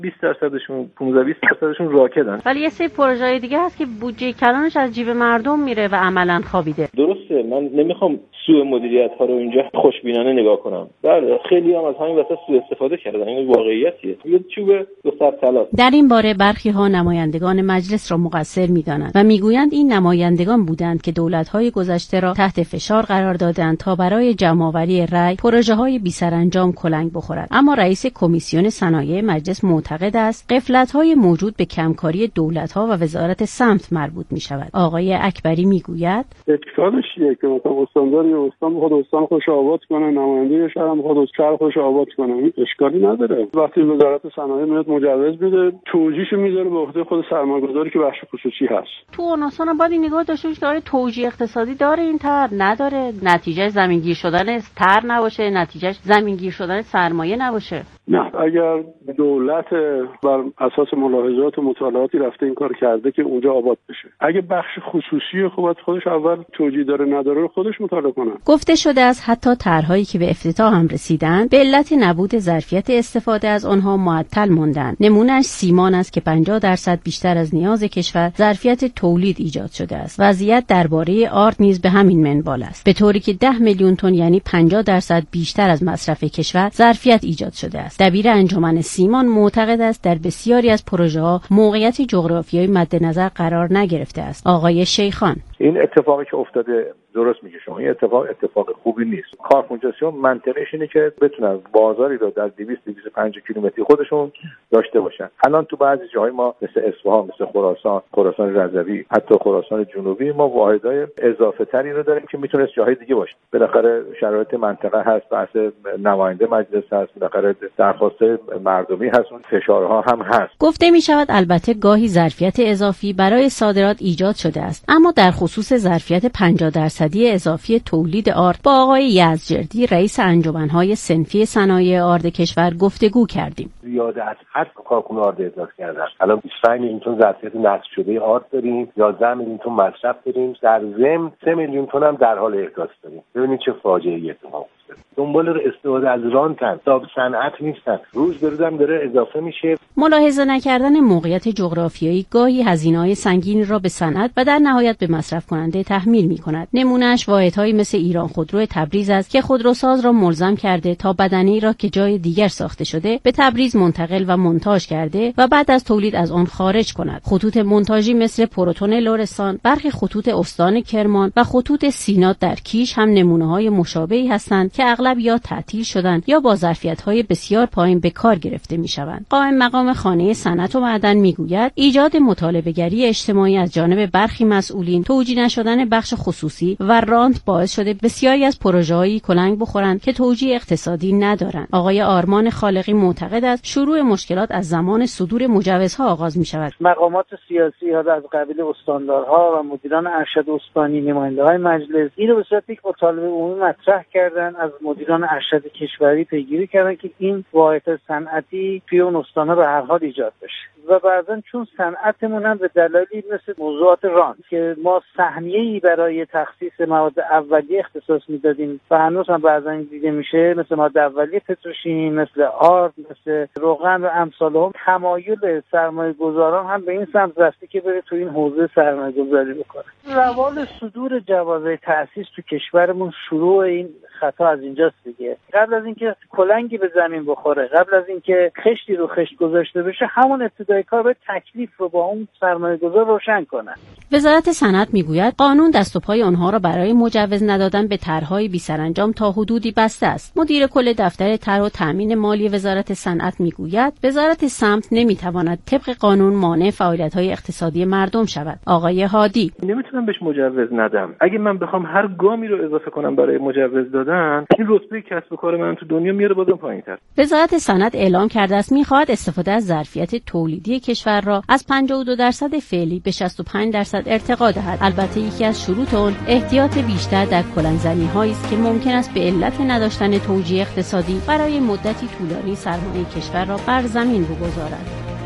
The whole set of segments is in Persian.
20%شون 15-20%شون راکدن. ولی یه سری پروژه‌های دیگه هست که بودجه کلانش از جیب مردم میره و عملاً خوابیده. درسته، من نمیخوام سوء مدیریت ها رو اینجا خوشبینانه نگاه کنم. بله خیلی هم از همین واسه سوء استفاده کردن، این واقعیتیه. یه چوب دو سر طلا. در این باره برخی ها نمایندگان مجلس را مقصر می‌دانند و میگویند این نمایندگان بودند که دولت‌های گذشته را تحت فشار قرار دادند تا برای جمع‌آوری رأی پروژه‌های بی‌سرانجام کلنگ بخورد. اما رئیس کمیسیون صنایع مجلس معتقد است غفلت‌های موجود به کمکاری دولت‌ها و وزارت سمت مربوط می‌شود. آقای اکبری میگوید اشکالش چیه که مثلا استانداری استان خود استان خوش آباد کنه، نماینده شهر هم خود شهر خوش آباد کنه، اشکالی نداره. وقتی وزارت صنایع میاد مجوز میده، توجیهشو میذاره به عهده خود سرمایه‌گذاری که بخش خصوصی هست. تو اون اصلا باید این نگاه داشته باشه که توجیه اقتصادی داره این طرح نداره، نتیجه زمینگیر شدن طرح نباشه، نتیجه زمینگیر شدن سرمایه نباشه. نه، اگر دولت بر اساس ملاحظات و مطالعاتی رفته این کار کرده که اونجا آباد بشه، اگه بخش خصوصی خودش اول توجیه داره نداره خودش مطالعه کنه. گفته شده است حتی طرح‌هایی که به افتتاح هم رسیدند به علت نبود ظرفیت استفاده از آنها معطل ماندند. نمونهش سیمان است که 50% بیشتر از نیاز کشور ظرفیت تولید ایجاد شده است. وضعیت درباره آرد نیز به همین منوال است، به طوری که 10 میلیون تن یعنی 50% بیشتر از مصرف کشور ظرفیت ایجاد شده است. دبیر انجمن سیمان معتقد است در بسیاری از پروژه‌ها موقعیت جغرافیایی مد نظر قرار نگرفته است. آقای شیخان: این اتفاقی که افتاده درست میگه شما، این اتفاق خوبی نیست. کارفرماسیون منطقش اینه که بتونن بازاری رو در 200-250 کیلومتری خودشون داشته باشن. الان تو بعضی جاهای ما مثل اصفهان، مثل خراسان رضوی، حتی خراسان جنوبی ما واحدهای اضافه تری رو داریم که میتونه جاهای دیگه باشه. بالاخره شرایط منطقه هست، بحث نماینده مجلس هست، بالاخره درخواست مردمی هست، اون فشارها هم هست. گفته می شود البته گاهی ظرفیت اضافی برای صادرات ایجاد شده است، اما در خصوص ظرفیت 50% اضافی تولید آرد با آقای یزدجردی رئیس انجمن‌های صنفی صنایع آرد کشور گفتگو کردیم. زیاده از حد کارکنان آرد احداث کردن. الان 25 میلیون تن ظرفیت نصب شده آرد داریم، 11 میلیون تن مصرف داریم، در ضمن 3 میلیون تن هم در حال احداث داریم. ببینید چه فاجعه‌ای اتفاق افتاد. دنبال استفاده از رانتن، تا صنعت نیستن. روز به روز هم داره اضافه میشه. ملاحظه نکردن موقعیت جغرافیایی گاهی هزینه‌های سنگین را به صنعت و در نهایت به مصرف کننده تحمیل می‌کند. نمونه‌اش واحدهایی مثل ایران خودرو تبریز است که خودروساز را ملزم کرده تا بدنه‌ای را که جای دیگر ساخته شده به تبریز منتقل و مونتاژ کرده و بعد از تولید از آن خارج کند. خطوط مونتاژی مثل پروتون لرستان، برخی خطوط استان کرمان و خطوط سینات در کیش هم نمونه‌های مشابهی هستند که اغلب یا تعطیل شدند یا با ظرفیت‌های بسیار پایین به کار گرفته می‌شوند. قائم مقام خانه صنعت و معدن می‌گوید ایجاد مطالبه‌گری اجتماعی از جانب برخی مسئولین، توجیه نشدن بخش خصوصی و رانت باعث شده بسیاری از پروژه‌هایی کلنگ بخورند که توجیه اقتصادی ندارند. آقای آرمان خالقی معتقد است شروع مشکلات از زمان صدور مجوزها آغاز می‌شود. مقامات سیاسی ها از قبیل استاندارها و مدیران ارشد استانی، نماینده‌های مجلس اینو به صورت یک مطالبه عمومی مطرح کردن، از مدیران ارشد کشوری پیگیری کردن که این واحد صنعتی توی اون استان‌ها به هر حال ایجاد بشه. و بعضا چون صنعتمون هم به دلایلی مثل موضوعات رانت که ما سهمیه‌ای برای تخصیص مواد اولیه اختصاص میدادیم و هنوز هم بعضا دیده میشه، مثل مواد اولیه پتروشیمی، مثل آرد، مثل روغن و امثال هم، تمایل سرمایه گذاران هم به این سمت رفته که بره تو این حوزه سرمایه گذاری بکنه. روال صدور جوازهای تأسیس تو کشورمون شروع این خطا از اینجاست دیگه. قبل از اینکه کلنگی به زمین بخوره، قبل از اینکه خشتی رو خشت گذاشته بشه، همون ابتدای کار به تکلیف رو با اون سرمایه‌گذار روشن کنه. وزارت صنعت میگوید قانون دست و پای آنها را برای مجوز ندادن به طرح‌های بی‌سرانجام تا حدودی بسته است. مدیر کل دفتر طرح و تامین مالی وزارت صنعت میگوید وزارت سمت نمیتواند طبق قانون مانع فعالیت‌های اقتصادی مردم شود. آقای هادی: نمیتونم بهش مجوز ندم. اگه من بخوام هر گامی رو اضافه کنم برای مجوز دادن، این رتبه کسب و کار من تو دنیا میاره بازم پایین‌تر. وزارت صنعت اعلام کرده است می‌خواهد استفاده از ظرفیت تولیدی کشور را از 52% فعلی به 65% ارتقا دهد. البته یکی از شروط آن احتیاط بیشتر در کلنگ‌زنی‌هایی است که ممکن است به علت نداشتن توجیه اقتصادی برای مدتی طولانی سرمایه کشور را بر زمین بگذارد.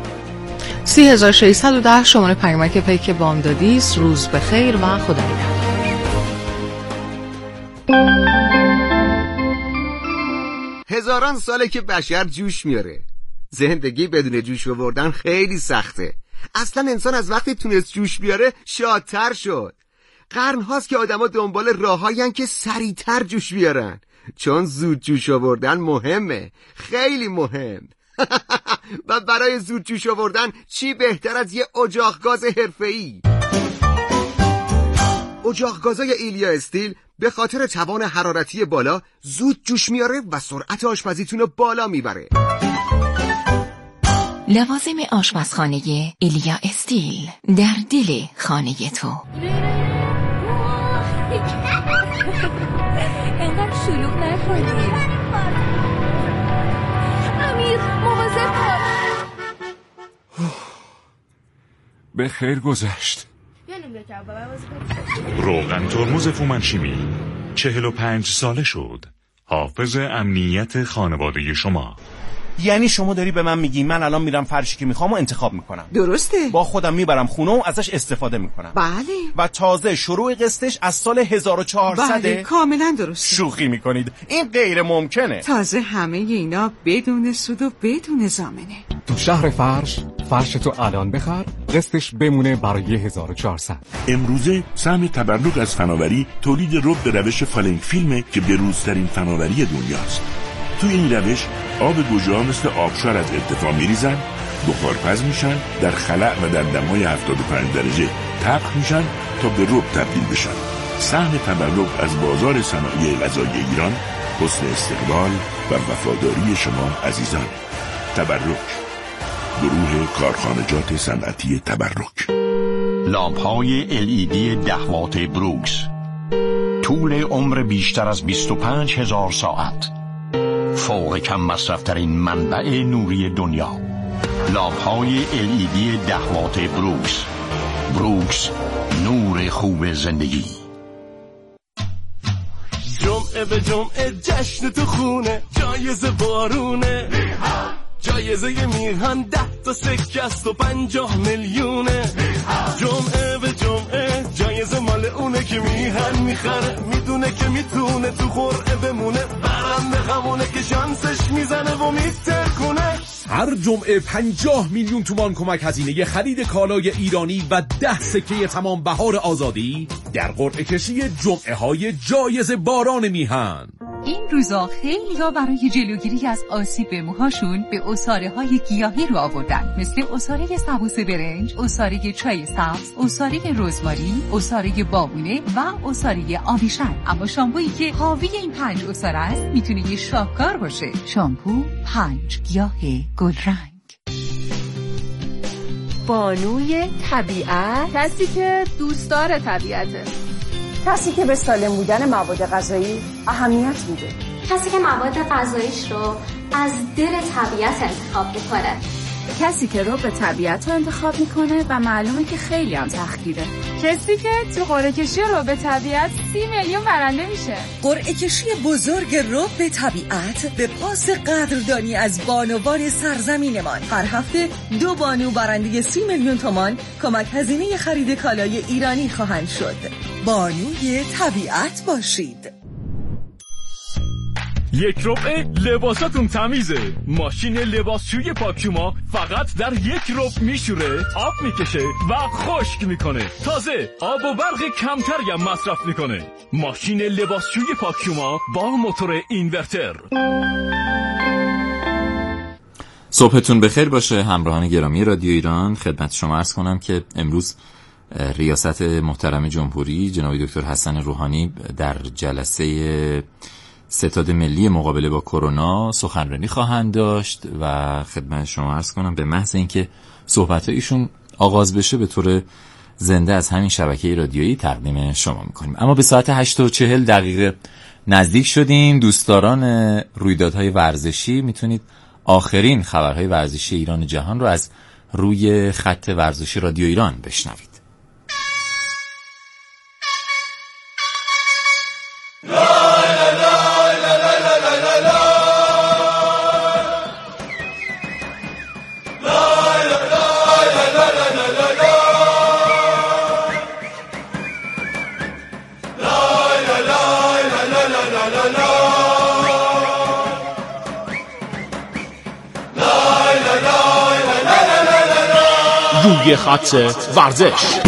3610 شماره پیامک پیک بامدادی است. روز بخیر و خدا نگهدار. هزاران ساله که بشر جوش میاره. زندگی بدون جوش آوردن خیلی سخته. اصلا انسان از وقتی تونست جوش بیاره شادتر شد. قرن هاست که آدما دنبال راههایین که سریعتر جوش بیارن، چون زود جوش آوردن مهمه، خیلی مهم. و برای زود جوش آوردن چی بهتر از یه اجاق گاز حرفه‌ای؟ اجاق گازای ایلیا استیل به خاطر توان حرارتی بالا زود جوش میاره و سرعت آشپزیتون رو بالا میبره. لوازم آشپزخانه ایلیا استیل در دل خانه تو. اینقدر شلوغ نکنی. امیر مواظب باش. به خیر گذشت. روغن ترمز فومنشیمی 45 ساله شد. حافظ امنیت خانواده شما. یعنی شما داری به من میگی من الان میرم فرشی که میخوام و انتخاب میکنم؟ درسته. با خودم میبرم خونه و ازش استفاده میکنم. بله. و تازه شروع قسطش از سال 1400. بله کاملا درسته. شوخی میکنید؟ این غیر ممکنه. تازه همه اینا بدون سود و بدون ضامنه. تو شهر فرش تو الان بخر، قسطش بمونه برای 1400. امروزه سهم تبرک از فناوری تولید رب به روش فالنگ فیلمه که بروزترین فناوری دنیاست. تو این روش آب گوجه‌ها مثل آبشار از ارتفاع میریزن، بخارپز میشن، در خلأ و در دمای 75 درجه طبخ میشن تا به رب تبدیل بشن. سهم تبرک از بازار صنایع غذایی ایران حسن استقبال و وفاداری شما عزیزان. تبرک، گروه کارخانجات صنعتی تبرک. لامپ‌های LED 10 وات بروکس، طول عمر بیشتر از 25,000 ساعت، فوق کم مصرفترین منبع نوری دنیا. لامپ‌های LED 10 وات بروکس. بروکس، نور خوب زندگی. جمعه به جمعه جشن تو خونه، جایزه بارونه، جایزه میهن 10 تا سکه است و 50 میلیونه. جمعه به جمعه جایزه مال اونه که میهن میخره، میدونه که میتونه تو قرعه بمونه، برنده همونه که شانسش میزنه و میترکونه. هر جمعه 50 میلیون تومان کمک هزینه خرید کالای ایرانی و 10 سکه تمام بهار آزادی در قرعه کشی جمعه های جایزه باران میهن. این روزا خیلی‌ها برای جلوگیری از آسیب به موهاشون به عصاره‌های گیاهی رو آوردن، مثل عصاره سبوس برنج، عصاره چای سبز، عصاره رزماری، عصاره بابونه و عصاره آبیشن. اما شامپویی که حاوی این 5 عصاره است میتونه یه شاهکار باشه. شامپو 5 گیاه گلرنگ. بانوی طبیعت، کسی که دوستدار طبیعته، کسی که به سالم بودن مواد غذایی اهمیت میده، کسی که مواد غذاییش رو از دل طبیعت انتخاب میکنه، کسی که رو به طبیعت رو انتخاب میکنه و معلومه که خیلی هم تحقیره، کسی که تو قرعه کشی رو به طبیعت 30 میلیون برنده میشه. قرعه کشی بزرگ رو به طبیعت به پاس قدردانی از بانوان سرزمینمان. هر هفته 2 بانو برنده 30 میلیون تومان کمک هزینه خرید کالای ایرانی خواهند شد. بانوی طبیعت باشید. یک ربع لباساتون تمیزه. ماشین لباسشوی پاکیوما فقط در 1 ربع میشوره، آب میکشه و خشک میکنه. تازه آب و برق کمتری هم مصرف میکنه. ماشین لباسشوی پاکیوما با موتور اینورتر. صبحتون بخیر باشه همراهان گرامی رادیو ایران. خدمت شما عرض کنم که امروز ریاست محترم جمهوری جناب دکتر حسن روحانی در جلسه ستاد ملی مقابله با کرونا سخنرانی خواهند داشت و خدمت شما عرض کنم به محض اینکه صحبت ایشون آغاز بشه به طور زنده از همین شبکه رادیویی تقدیم شما میکنیم. اما به ساعت 8:40 نزدیک شدیم. دوستداران رویدادهای ورزشی میتونید آخرین خبرهای ورزشی ایران و جهان رو از روی خط ورزشی رادیو ایران بشنوید. روی خط ورزش.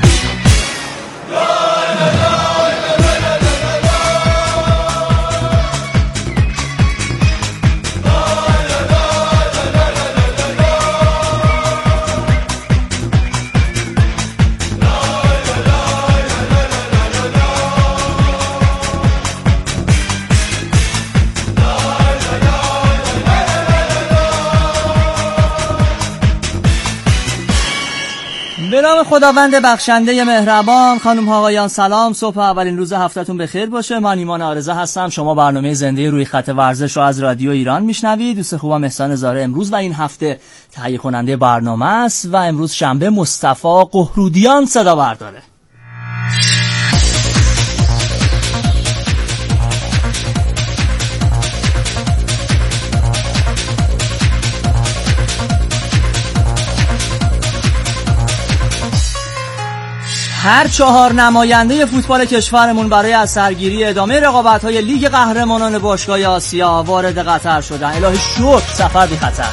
به نام خداوند بخشنده مهربان. خانم ها آقایان سلام، صبح اولین روز هفتهتون بخیر باشه. من ایمان آرزه هستم. شما برنامه زنده روی خط ورزش رو از رادیو ایران میشنوید. دوست خوبم احسان زاره امروز و این هفته تهیه کننده برنامه است و امروز شنبه مصطفی قهرودیان صدا برداره. هر 4 نماینده فوتبال کشورمون برای از سرگیری ادامه رقابت‌های لیگ قهرمانان باشگاه آسیا وارد قطر شدن. الهی شکر سفر بی خطر.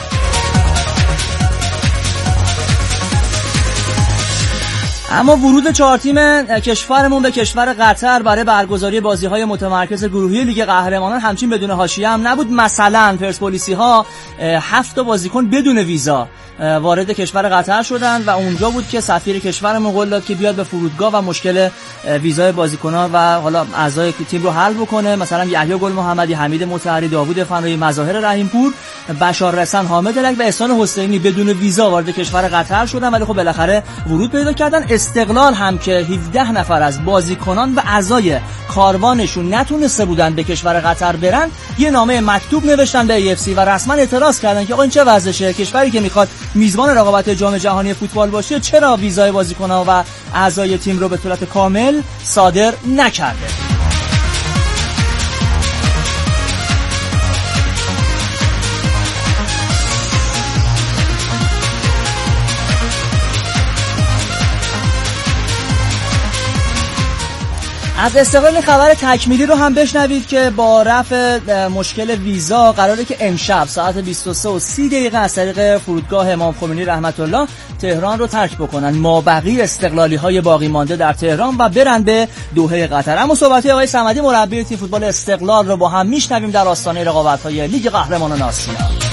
اما ورود 4 تیم کشورمون به کشور قطر برای برگزاری بازی‌های متمرکز گروهی لیگ قهرمانان همچین بدون حاشیه هم نبود. مثلا پرسپولیسی‌ها 7 بازیکن بدون ویزا وارد کشور قطر شدن و اونجا بود که سفیر کشورمون قول داد که بیاد به فرودگاه و مشکل ویزای بازیکن‌ها و حالا اعضای تیم رو حل بکنه. مثلا یحیی گل محمدی، حمید مطهری، داوود فنایی، مظاهر رحیمپور، بشار رسن، حامد لک و احسان حسینی بدون ویزا وارد کشور قطر شدن، ولی خب بالاخره ورود پیدا کردن. استقلال هم که 17 نفر از بازیکنان و اعضای کاروانشون نتونسته بودن به کشور قطر برن، یه نامه مکتوب نوشتن به AFC و رسما اعتراض کردن که آقا این چه وضعشه؟ کشوری که میخواد میزبان رقابت جام جهانی فوتبال باشه چرا ویزای بازیکن‌ها و اعضای تیم رو به صورت کامل صادر نکرده؟ از استقلال خبر تکمیلی رو هم بشنوید که با رفع مشکل ویزا قراره که امشب ساعت 23:30 از طریق فرودگاه امام خمینی رحمت الله تهران رو ترک بکنن مابقی استقلالی‌های باقی مانده در تهران و برن به دوحه قطر. اما صحبت‌های آقای صمدی مربی تیم فوتبال استقلال رو با هم میشنویم در آستانه رقابت‌های لیگ قهرمانان آسیا.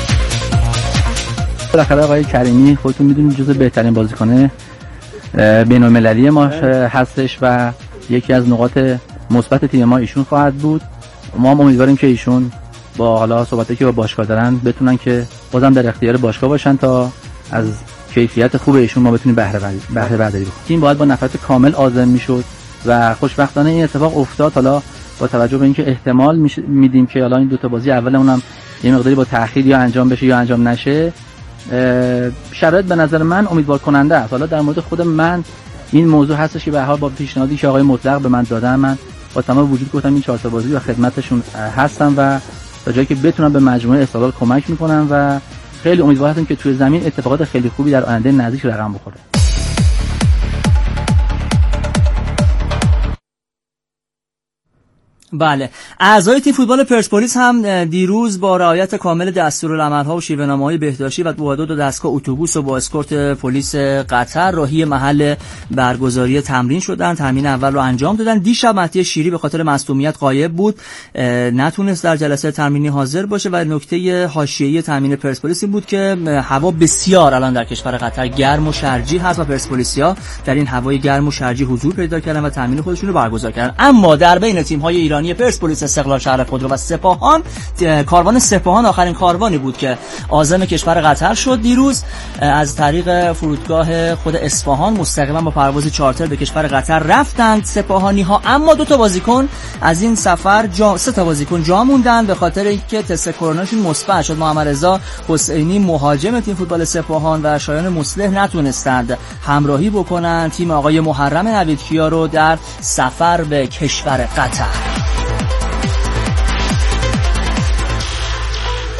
بالاخره آقای کریمی خودتون میدونید جزو بهترین بازیکن بین‌المللی ما هستش و یکی از نقاط مثبت تیم ما ایشون خواهد بود. ما هم امیدواریم که ایشون با حالا صحبتی که با باشگاه دارن بتونن که بازم در اختیار باشگاه باشن تا از کیفیت خوب ایشون ما بتونیم بهره برداری بکنیم. تیم باید با نفرات کامل عازم میشد و خوشبختانه این اتفاق افتاد. حالا با توجه به اینکه احتمال میدیم که حالا این دو تا بازی اولمون هم یه مقداری با تأخیر یا انجام بشه یا انجام نشه، شرایط به نظر من امیدوار کننده است. حالا در مورد خود من این موضوع هستش که به هر حال با پیشنهادی که آقای مطلق به من دادن من با تمام وجود گفتم این 4 تا بازی و خدمتشون هستم و تا جایی که بتونم به مجموعه استقلال کمک میکنم و خیلی امیدوار هستم که توی زمین اتفاقات خیلی خوبی در آینده نزدیک رقم بخوره. بله، اعضای تیم فوتبال پرسپولیس هم دیروز با رعایت کامل دستورالعمل‌ها و شیوه‌نامه‌های بهداشتی و با 2 دستگاه اتوبوس و با اسکورت پلیس قطر راهی محل برگزاری تمرین شدن. تمرین اول رو انجام دادن. دیشب مهدی شیری به خاطر مصدومیت غایب بود، نتونست در جلسه تمرینی حاضر باشه و نکته حاشیه‌ای تمرین پرسپولیس این بود که هوا بسیار الان در کشور قطر گرم و شرجی هست و پرسپولیسیا در این هوای گرم و شرجی حضور پیدا کردن و تمرین خودشون رو برگزار کردن. اما در بین تیم‌های ایرانی پرسپولیس، استقلال شهر خودرو و سپاهان، کاروان سپاهان آخرین کاروانی بود که عازم کشور قطر شد. دیروز از طریق فرودگاه خود اصفهان مستقیما با پرواز چارتر به کشور قطر رفتند سپاهانی‌ها، اما 2 تا بازیکن از این سفر 3 تا بازیکن جا موندن به خاطر اینکه تست کروناشون مثبت شد. محمد رضا حسینی مهاجم تیم فوتبال سپاهان و شایان مصلح نتونستند همراهی بکنن تیم آقای محرم نویدکیا رو در سفر به کشور قطر.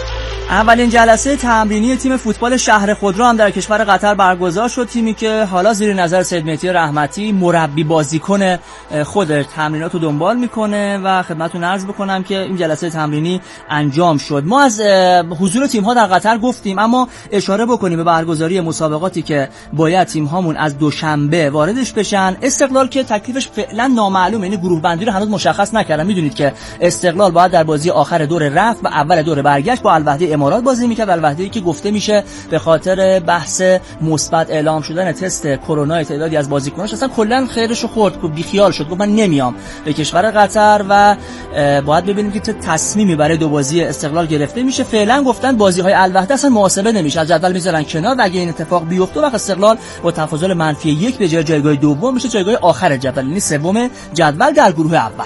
اولین جلسه تمرینی تیم فوتبال شهر خودرو هم در کشور قطر برگزار شد. تیمی که حالا زیر نظر سید مهدی رحمتی مربی بازیکن خود تمرینات رو دنبال میکنه و خدمتتون عرض بکنم که این جلسه تمرینی انجام شد. ما از حضور تیم ها در قطر گفتیم، اما اشاره بکنیم به برگزاری مسابقاتی که باید تیم هامون از دوشنبه واردش بشن. استقلال که تکلیفش فعلا نامعلومه، یعنی گروه بندی رو هنوز مشخص نکردن. میدونید که استقلال باید در بازی آخر دور رفت و اول دور برگشت با الوحده امارات بازی میکرد. الوحده‌ای که گفته میشه به خاطر بحث مثبت اعلام شدن تست کرونا تعدادی از بازیکناش اصلا کلا خیرشو خورد، بیخیال شد، گفت من نمیام به کشور قطر و باید ببینیم که تصمیمی برای دو بازی استقلال گرفته میشه. فعلا گفتن بازی‌های الوحده اصلا محاسبه نمیشه، از جدول میذارن کنار و اگه این اتفاق بیفته وقت استقلال با تفاضل -1 به جایگاه دوم میشه جایگاه آخر جدول، یعنی سوم جدول در گروه اول.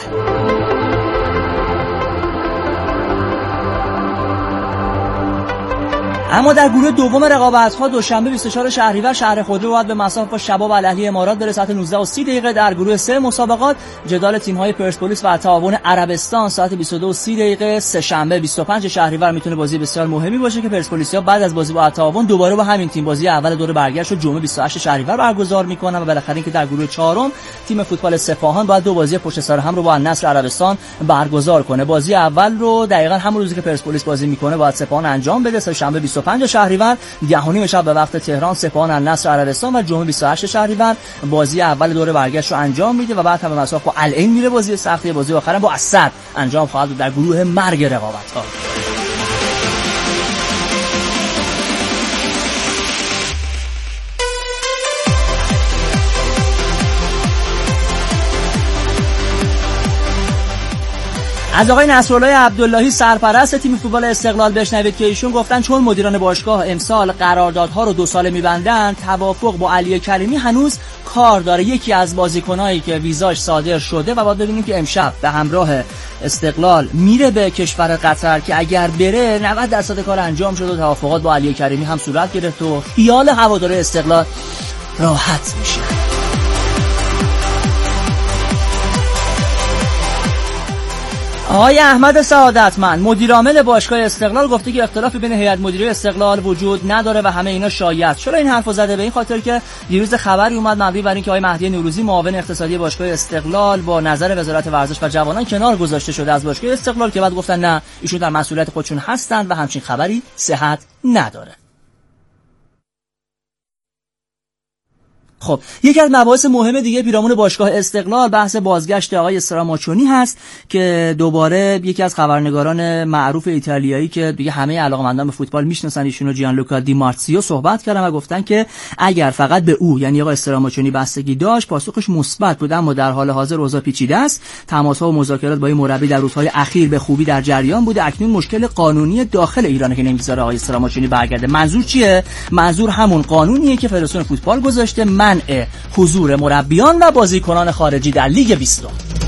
اما در گروه دوم رقابت‌ها دوشنبه 24 شهریور شهر خودرو باید به مساف با شباب الاهلی امارات برسه ساعت 19:30. در گروه 3 مسابقات جدال تیم‌های پرسپولیس و تعاون عربستان ساعت 22:30. سه‌شنبه 25 شهریور میتونه بازی بسیار مهمی باشه که پرسپولیس‌ها بعد از بازی با تعاون دوباره با همین تیم بازی اول دور برگشت رو جمعه 28 شهریور برگزار می‌کنن و بالاخره اینکه در گروه 4 تیم فوتبال سپاهان باید دو بازی پشت سر هم رو با النصر عربستان برگزار کنه. بازی اول رو دقیقاً همون روزی که پرسپولیس بازی می‌کنه باید سپاهان انجام بده. سه‌شنبه 25 شهریور 10:30 شب به وقت تهران سپاهان النصر عربستان و جمعه 28 شهریور بازی اول دور برگشت رو انجام میده و بعد هم به مساف با العین میره بازی سختی. بازی آخر با اسد انجام خواهد بود در گروه مرگ رقابت‌ها. از آقای نصرالله عبداللهی سرپرست تیم فوتبال استقلال بشنوید که ایشون گفتن چون مدیران باشگاه امسال قراردادها رو 2 ساله می‌بندن، توافق با علی کریمی هنوز کار داره. یکی از بازیکنایی که ویزاش صادر شده و باید ببینیم که امشب به همراه استقلال میره به کشور قطر که اگر بره 90% کار انجام شده و توافقات با علی کریمی هم صورت گرفت و خیال هوادار استقلال راحت میشه. آقای احمد سعادتمند مدیر عامل باشگاه استقلال گفته که اختلافی بین هیئت مدیره استقلال وجود نداره و همه اینا شایعه. چرا این حرفو زده؟ به این خاطر که دیروز خبری اومد مبنی بر اینکه آقای مهدی نوروزی معاون اقتصادی باشگاه استقلال با نظر وزارت ورزش و جوانان کنار گذاشته شده از باشگاه استقلال که بعد گفتن نه ایشون در مسئولیت خودشون هستند و همچین خبری صحت نداره. خب یکی از مباحث مهم دیگه پیرامون باشگاه استقلال بحث بازگشت آقای استراماچونی هست که دوباره یکی از خبرنگاران معروف ایتالیایی که دیگه همه علاقه‌مندان به فوتبال میشناسن ایشونو جیانلوکا دی مارتیو صحبت کردن و گفتن که اگر فقط به او یعنی آقای استراماچونی بستگی داشت پاسخش مثبت بود، اما در حال حاضر اوضاع پیچیده است. تماس‌ها و مذاکرات با این مربی در روزهای اخیر به خوبی در جریان بوده. اکنون مشکل قانونی داخل ایرانه که نمیذاره آقای استراماچونی برگرده. منظور چیه؟ منظور همون قانونیه که فدراسیون فوتبال گذاشته، منع حضور مربیان و بازیکنان خارجی در لیگ 20.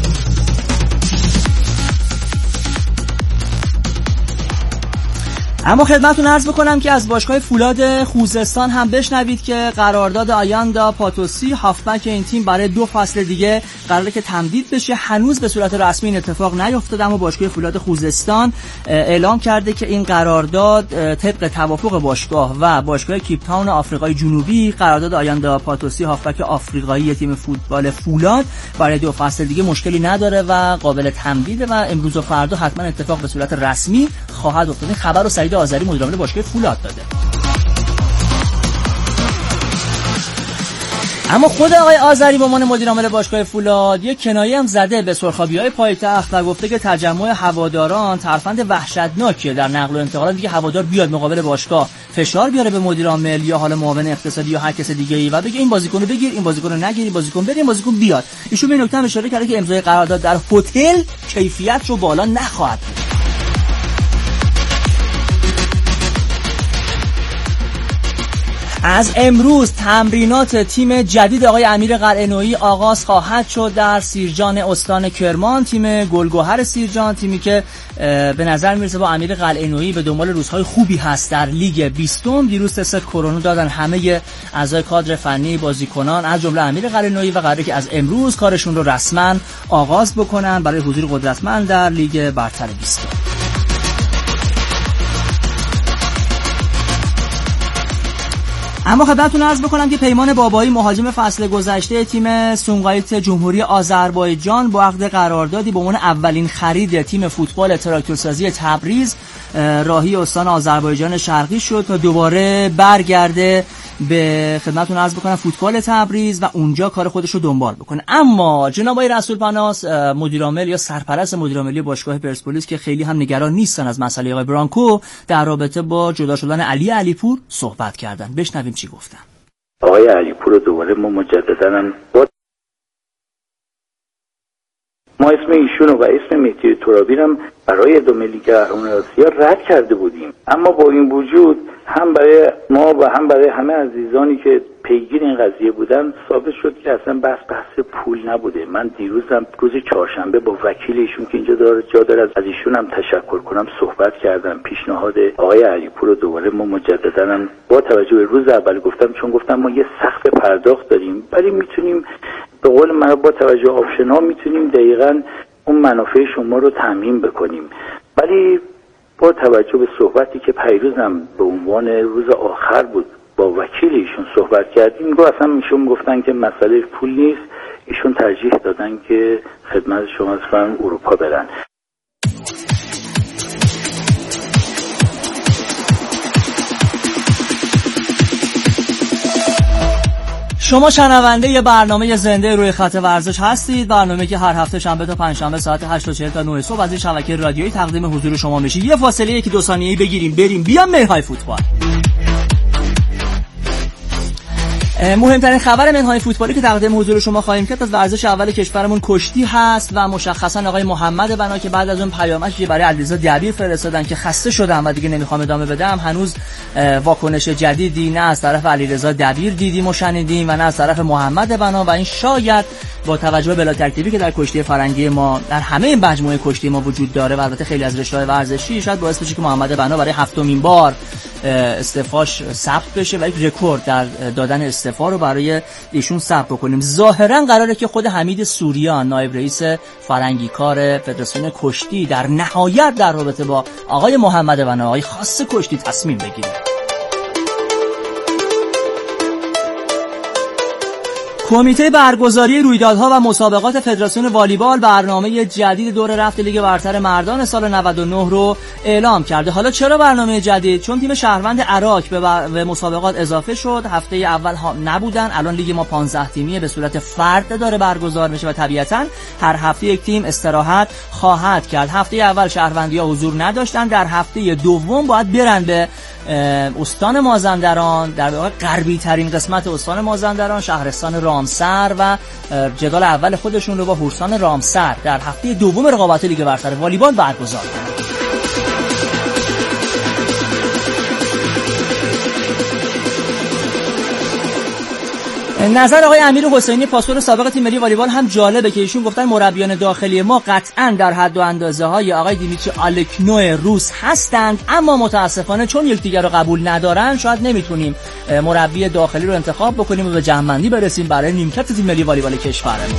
اما خدمتتون عرض بکنم که از باشگاه فولاد خوزستان هم بشنوید که قرارداد آیاندا پاتوسی هافبک این تیم برای 2 فصل دیگه قراره که تمدید بشه. هنوز به صورت رسمی این اتفاق نیفتاده اما باشگاه فولاد خوزستان اعلام کرده که این قرارداد طبق توافق باشگاه و باشگاه کیپ تاون آفریقای جنوبی قرارداد آیاندا پاتوسی هافبک آفریقایی تیم فوتبال فولاد برای 2 فصل دیگه مشکلی نداره و قابل تمدیده و امروز و فردا حتما اتفاق به صورت رسمی خواهد افتاد. این خبر رو سعید آذری مدیر عامل باشگاه فولاد داده. اما خود آقای آذری به عنوان مدیر عامل باشگاه فولاد یک کنایه هم زده به سرخابی‌های پایتخت و گفته که تجمع هواداران ترفند وحشتناکیه در نقل و انتقالات. دیگه هوادار بیاد مقابل باشگاه فشار بیاره به مدیر عامل یا حالا معاون اقتصادی یا هر کس دیگه‌ای و بگه این بازیکنو بگیر، این بازیکنو نگیر، این بازیکن بره، این بازیکن بیاد. ایشون به نکته اشاره کرده که امضای قرارداد در هتل کیفیت رو بالا نخواهد برد. از امروز تمرینات تیم جدید آقای امیر قلعه‌نویی آغاز خواهد شد در سیرجان استان کرمان. تیم گلگهر سیرجان، تیمی که به نظر میرسه با امیر قلعه‌نویی به دنبال روزهای خوبی هست در لیگ 20. دیروز تست کرونا دادن همه اعضای کادر فنی، بازیکنان از جمله امیر قلعه‌نویی و قراره که از امروز کارشون رو رسما آغاز بکنن برای حضور قدرتمند در لیگ برتر 20. اما خدمتتون عرض بکنم که پیمان بابایی مهاجم فصل گذشته تیم سونقایت جمهوری آذربایجان با عقد قراردادی به عنوان اولین خرید تیم فوتبال تراکتورسازی تبریز راهی استان آذربایجان شرقی شد تا دوباره برگرده به خدمتتون عرض بکنم فوتبال تبریز و اونجا کار خودش رو دنبال بکنه. اما جناب آقای رسولپناس مدیر عامل یا سرپرست مدیر عاملی باشگاه پرسپولیس که خیلی هم نگران نیستن از مسئله آقای برانکو در رابطه با جدا شدن علیپور صحبت کردن. بشنویم چی گفتن. آقای علیپور رو دوباره ما مجددا ما اسم ایشون و اسم مهدی ترابی هم برای ادامه لیگ قهرمان آسیا رد کرده بودیم، اما با این وجود هم برای ما و هم برای همه عزیزانی که پیگیر این قضیه بودن ثابت شد که اصلا بحث پول نبوده. من دیروزم روز چهارشنبه با وکیل ایشون که اینجا جا داره از ایشون هم تشکر کنم صحبت کردم. پیشنهاد آقای علیپور رو دوباره ما مجددا با توجه به روز اول گفتم ما یه سقف پرداخت داریم ولی میتونیم به قول من با توجه آپشن‌ها میتونیم دقیقاً اون منافع شما رو تامین بکنیم، ولی با توجه به صحبتی که پیروزم به عنوان روز آخر بود با وکیل ایشون صحبت کردیم اصلا ایشون گفتن که مسئله پول نیست، ایشون ترجیح دادن که خدمت شما از اروپا برن. شما شنونده برنامه زنده روی خط ورزش هستید، برنامه که هر هفته شنبه تا پنجشنبه ساعت 8:40 تا 9 صبح از این شبکه رادیویی تقدیم حضور شما میشه. یه فاصله 1-2 ثانیه‌ای بگیریم بریم بیام منهای فوتبال. مهمترین خبر منهای فوتبالی که تقدیم حضور شما خواهیم کرد از ورزش اول کشورمون کشتی هست و مشخصا آقای محمد بنا که بعد از اون پیامش برای علیرضا دبیر فرستادن که خسته شدم و دیگه نمیخوام ادامه بدم، هنوز واکنش جدیدی نه از طرف علیرضا دبیر دیدیم و شنیدیم و نه از طرف محمد بنا و این شاید با توجه به بلا ترتیبی که در کشتی فرنگی ما در همه این مجموعه کشتی ما وجود داره و البته خیلی از رشته‌های ورزشی شاید باعث بشه که محمد بنا برای هفتمین بار استعفاش ثبت بشه و یک رکورد در دادن استعفا رو برای ایشون ثبت بکنیم. ظاهرا قراره که خود حمید سوریان نایب رئیس فرنگی کار فدراسیون کشتی در نهایت در رابطه با آقای محمد بنا آقای خاص کشتی تصمیم بگیره. کمیته برگزاری رویدادها و مسابقات فدراسیون والیبال برنامه جدید دور رفت لیگ برتر مردان سال 99 رو اعلام کرده. حالا چرا برنامه جدید؟ چون تیم شهروند عراق به مسابقات اضافه شد. هفته اول نبودن، الان لیگ ما 15 تیمیه به صورت فرد داره برگزار میشه و طبیعتاً هر هفته یک تیم استراحت خواهد کرد. هفته اول شهروندی‌ها حضور نداشتن، در هفته دوم باید برن به استان مازندران، در واقع غربی ترین قسمت استان مازندران، شهرستان رامسر و جدال اول خودشون رو با هورسان رامسر در هفته دوم رقابت لیگ برتر والیبال برگزار کنند. نظر آقای امیر حسینی پاسور سابق تیم ملی والیبال هم جالبه که ایشون گفتن مربیان داخلی ما قطعاً در حد و اندازه های آقای دیمیتری آلکنو روس هستند، اما متاسفانه چون یکدیگر رو قبول ندارن شاید نمیتونیم مربی داخلی رو انتخاب بکنیم و به جمع‌بندی برسیم برای نیمکت تیم ملی والیبال کشورمون.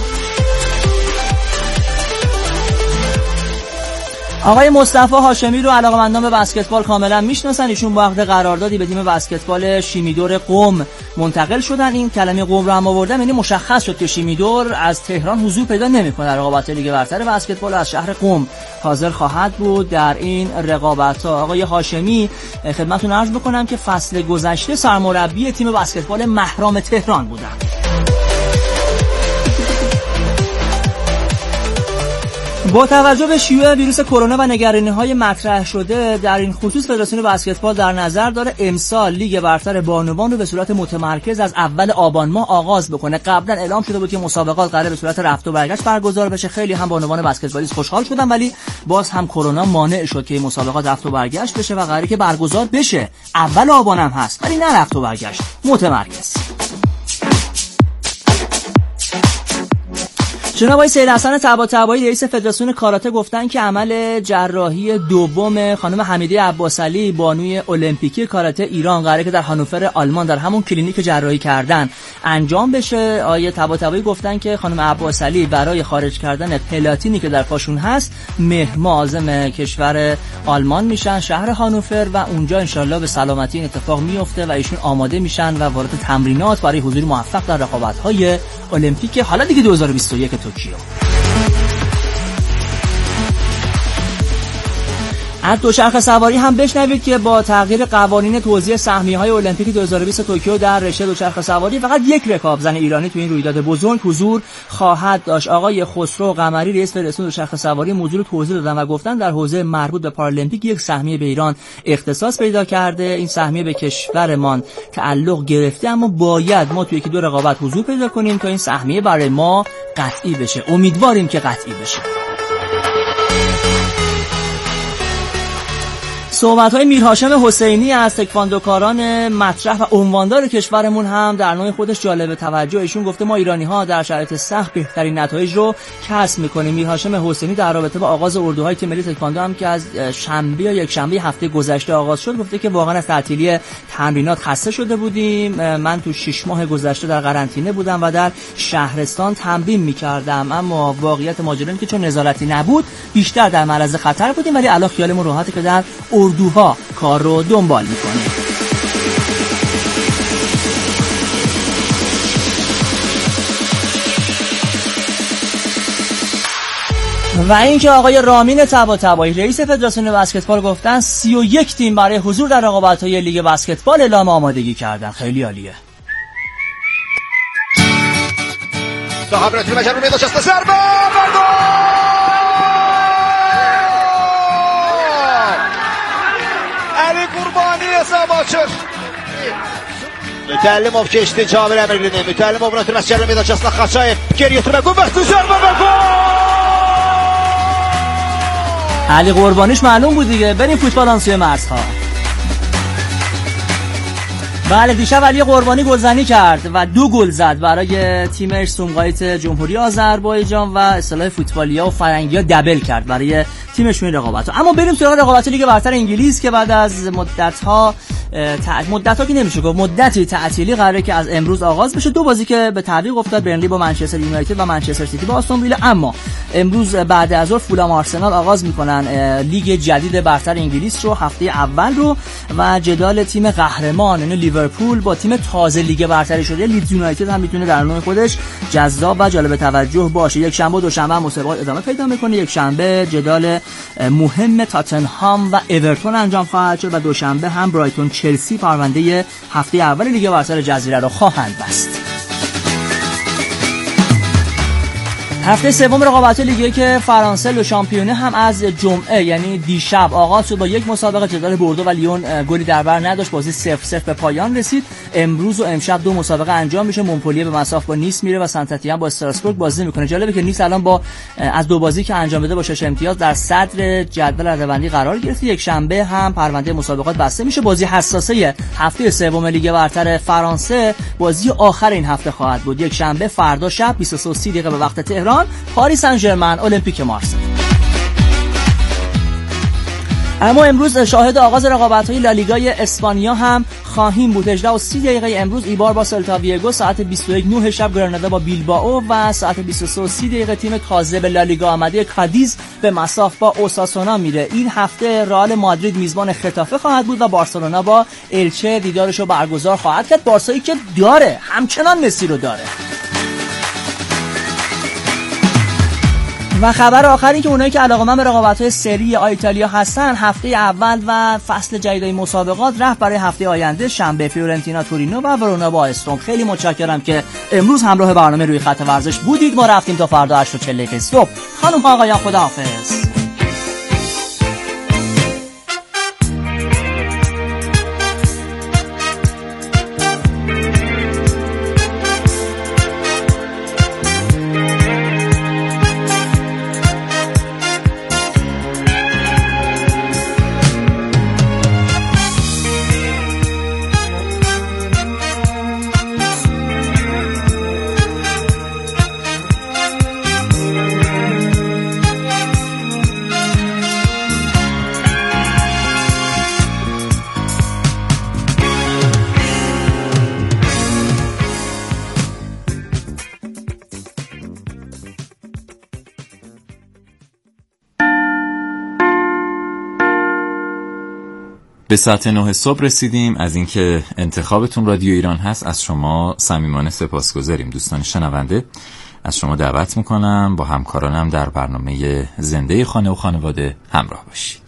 آقای مصطفی هاشمی رو علاقه‌مندان به بسکتبال کاملا میشناسن. ایشون با عقد قراردادی به تیم بسکتبال شیمیدور قم منتقل شدن. این کلمه قم رو هم آوردم یعنی مشخص شد که شیمیدور از تهران حضور پیدا نمی‌کنه در رقابت لیگ برتر بسکتبال، از شهر قم حاضر خواهد بود در این رقابت‌ها. آقای هاشمی خدمتتون عرض بکنم که فصل گذشته سرمربی تیم بسکتبال مهرام تهران بودن. با توجه به شیوع ویروس کرونا و نگرانی‌های مطرح شده در این خصوص فدراسیون بسکتبال در نظر داره امسال لیگ برتر بانوان رو به صورت متمرکز از اول آبان ماه آغاز بکنه. قبلا اعلام شده بود که مسابقات قراره به صورت رفت و برگشت برگزار بشه. خیلی هم بانوان بسکتبالیست خوشحال شدن، ولی باز هم کرونا مانع شد که این مسابقات رفت و برگشت بشه و قراره که برگزار بشه. اول آبان هم هست ولی نه رفت و برگشت، متمرکز. جناب آقای سید حسن طباطبایی رئیس فدراسیون کاراته گفتن که عمل جراحی دوم خانم حمیده عباسعلی بانوی المپیکی کاراته ایران قراره که در هانوفر آلمان در همون کلینیک جراحی کردن انجام بشه. آقای طباطبایی گفتن که خانم عباسعلی برای خارج کردن پلاتینی که در پاشون هست مهمان عازم کشور آلمان میشن، شهر هانوفر، و اونجا انشالله به سلامتی این اتفاق میفته و ایشون آماده میشن و وارد تمرینات برای حضور موفق در رقابت‌های المپیک حالا دیگه 2021 توکیو. از دوچرخه سواری هم بشنوید که با تغییر قوانین توزیع سهمیه‌های المپیک 2020 توکیو در رشته دوچرخه سواری فقط یک رکابزن ایرانی تو این رویداد بزرگ حضور خواهد داشت. آقای خسرو قمری رئیس فدراسیون دوچرخه سواری موضوع رو توضیح دادن و گفتن در حوزه مربوط به پارالمپیک یک سهمیه به ایران اختصاص پیدا کرده. این سهمیه به کشورمان تعلق گرفته، اما باید ما توی یکی دو رقابت حضور پیدا کنیم تا این سهمیه برای ما قطعی بشه. امیدواریم که قطعی بشه. صحبت‌های میرهاشم حسینی از تکواندوکاران مطرح و عنواندار کشورمون هم در نوع خودش جالب توجه. ایشون گفته ما ایرانی‌ها در شرایط سخت بهترین نتایج رو کسب می‌کنیم. میرهاشم حسینی در رابطه با آغاز اردوهای تیم ملی تکواندو هم که از شنبه یا یک شنبه هفته گذشته آغاز شد گفته که واقعا از تعطیلی تمرینات خسته شده بودیم. من تو 6 ماه گذشته در قرنطینه بودم و در شهرستان تمرین می‌کردم، اما واقعیت ماجرا اینه که چون نظارتی نبود بیشتر در معرض خطر بودیم، ولی الان خیالمون راحته که در اردوها کار رو دنبال میکنه. و اینکه آقای رامین طباطبایی رئیس فدراسیون بسکتبال گفتن 31 تیم برای حضور در رقابت‌های لیگ بسکتبال اعلام آمادگی کردن. خیلی عالیه. صاحب رتبه مجرور میداشت ضربه Ali Qurboniyev Sabaçır. Mütəllimov keçdi Cabir Əmirlini. Mütəllimovun ötürməsi cərimə meydançasına Xaçayev geri götürmə qüvvətli zərbə və gol! علی قربانیش معلوم بود دیگه. بریم فوتبال سوی مرزها. بله، دیشب علی قربانی گلزنی کرد و 2 گل زد برای تیمش سومقایت جمهوری آذربایجان و اصطلاح فوتبالیا و فرنگیا دبل کرد برای تیمشون رقابت. اما بریم سراغ رقابت لیگ برتر انگلیس که بعد از مدت‌ها که نمیشه گفت مدتی تعطیلی قراره که از امروز آغاز بشه. 2 بازی که به تعویق افتاد، برنلی با منچستر یونایتد و منچستر سیتی با آستون ویلا. اما امروز بعد از ظهر فولام آرسنال آغاز میکنن لیگ جدید برتر انگلیس رو، هفته اول رو، و جدال تیم قهرمان یعنی لیورپول با تیم تازه لیگ برتر شده لیدز یونایتد هم میتونه در نوع خودش جذاب و جالب توجه باشه. یک شنبه و دوشنبه مسابقات ادامه پیدا میکنه. یک شنبه جدال مهم تاتنهام و اورتون انجام خواهد شد و دوشنبه هم برایتون چلسی پرونده هفته اول لیگ برتر جزیره را خواهند بست. هفته سوم رقابت لیگ که فرانسه لو شامپیونه هم از جمعه یعنی دیشب آغاز شد با یک مسابقه. جدال بوردو و لیون گلی در بر نداشت، بازی 0-0 به پایان رسید. امروز و امشب 2 مسابقه انجام میشه. مونپلیه به مساف با نیس میره و سنتتیان با استراسبورگ بازی میکنه. جالبه که نیس الان با از 2 بازی که انجام بده با 6 امتیاز در صدر جدول روندی قرار گرفته. یک شنبه هم پرونده مسابقات بسته میشه. بازی حساسه هفته سوم لیگ برتر فرانسه بازی آخر این هفته خواهد بود. یک شنبه فردا شب 23:30 به وقت تهران پاریس سن ژرمن المپیک مارسی. اما امروز شاهد آغاز رقابت‌های لالیگای اسپانیا هم خواهیم بود. 18:30 امروز ایبار با سلتا ویگو، ساعت 21:09 شب گرانادا با بیلبائو و ساعت 23:30 تیم تازه به لالیگا آمده کادیز به مساف با اوساسونا میره. این هفته رئال مادرید میزبان خطافه خواهد بود و بارسلونا با الچه دیدارش رو برگزار خواهد کرد. بارسایی که داره، همچنان مسی رو داره. و خبر آخری که اونایی که علاقه‌مند به رقابت‌های سری آ ایتالیا هستن، هفته اول و فصل جدید مسابقات رفت برای هفته آینده. شنبه فیورنتینا تورینو و ورونا با استون. خیلی متشکرم که امروز همراه برنامه روی خط ورزش بودید. ما رفتیم تا فردا 8:40 صبح. خانم ها آقایان خداحافظ. به ساعت 9 صبح رسیدیم. از اینکه انتخابتون رادیو ایران هست از شما صمیمانه سپاسگزاریم. دوستان شنونده، از شما دعوت میکنم با همکارانم در برنامه زنده خانه و خانواده همراه باشید.